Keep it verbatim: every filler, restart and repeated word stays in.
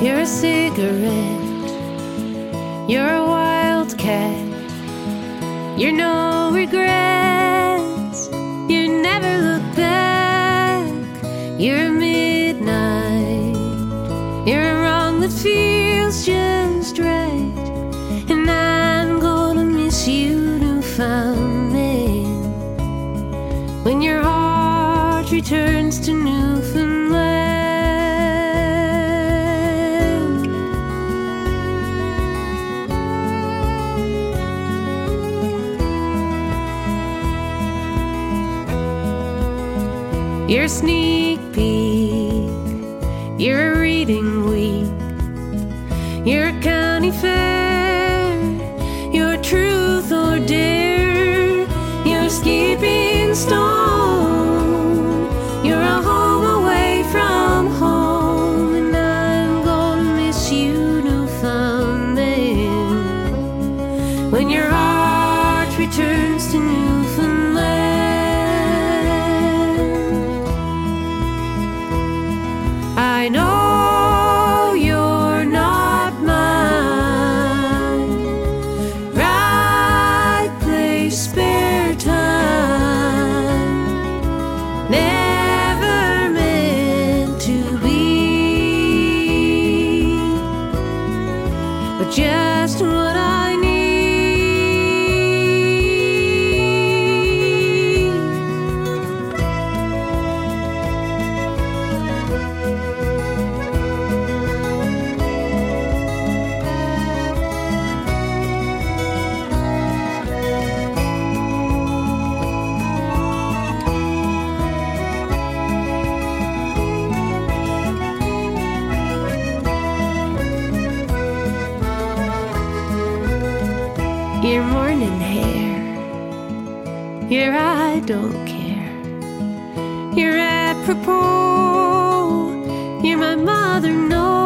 You're a cigarette, you're a wildcat, you're no regrets, you never look back. You're a midnight, you're a wrong that feels just right, and I'm gonna miss you, Newfoundland, when your heart returns to Newfoundland. You're a sneak peek, you're a reading week, you're a county fair, you're truth or dare, you're a skipping stone, you're a home away from home, and I'm gonna miss you, Newfoundland, when your heart returns to Newfoundland. I know you're not mine. Right place, spare time. Never meant to be, but just what I need. Your morning hair, your I don't care, you're apropos, you're my mother, no.